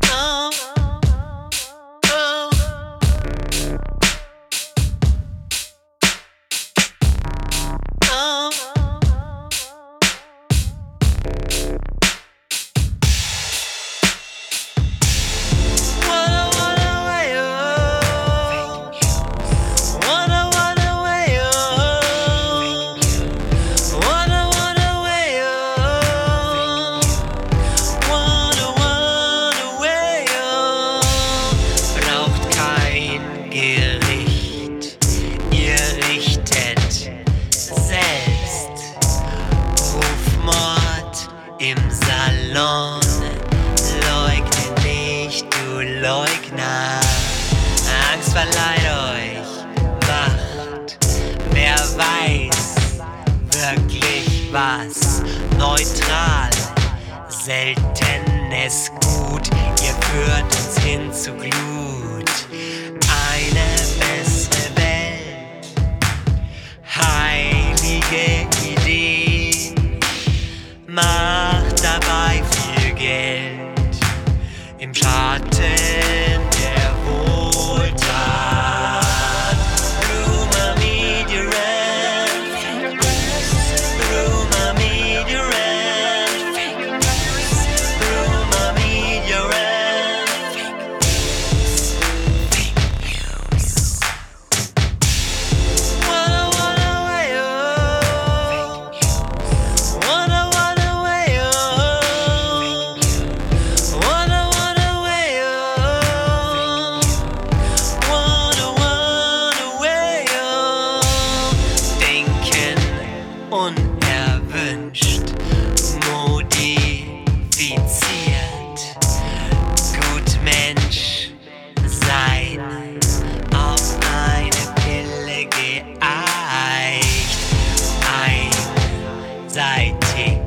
Oh, oh. Oh. Gericht, ihr richtet selbst Rufmord im Salon. Leugne nicht, du Leugner, Angst verleiht euch Macht. Wer weiß wirklich was? Neutral, seltenes Gut, ihr führt uns hin zu Glut. Eine bessere Welt, heilige Idee, macht dabei viel Geld im Schatten der Wohltat. Rumor Media Rant, Rumor Media Rant, Rumor Media Rant. Unerwünscht, modifiziert, Gutmensch sein, auf eine Pille geeicht, einseitig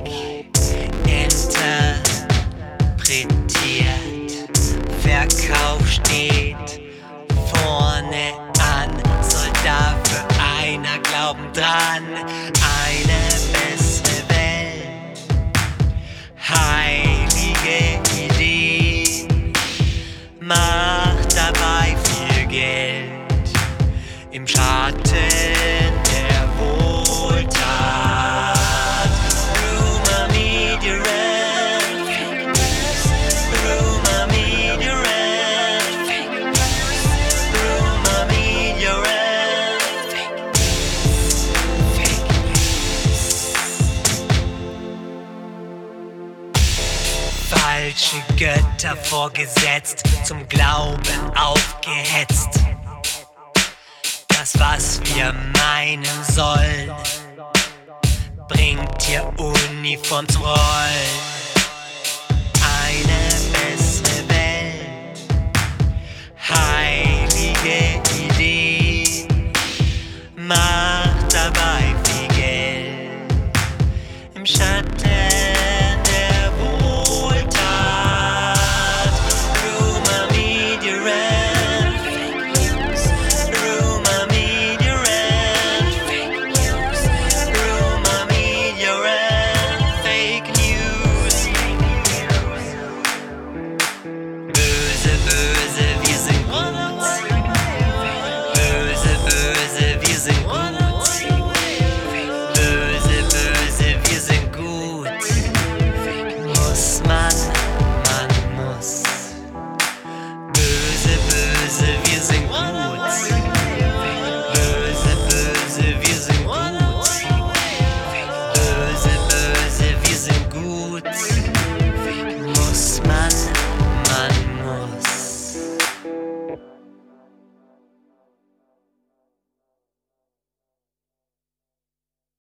interpretiert, Verkauf steht vorne an, soll dafür einer glauben dran. Eine bessere Welt, heilige Idee, macht dabei viel Geld im Schatten der Wohltat. Rumor Media Rant, Rumor Media Rant, Rumor Media Rant. Falsche Götter vorgesetzt, zum Glauben aufgehetzt. Das, was wir meinen sollen, bringt hier uniform zum Rollen. Eine bessere Welt, heilige Idee, macht dabei viel Geld im Schatten der Wohltat. Rumor Media Rant, Rumor Media Rant, Rumor Media Rant, Fake News. Böse, böse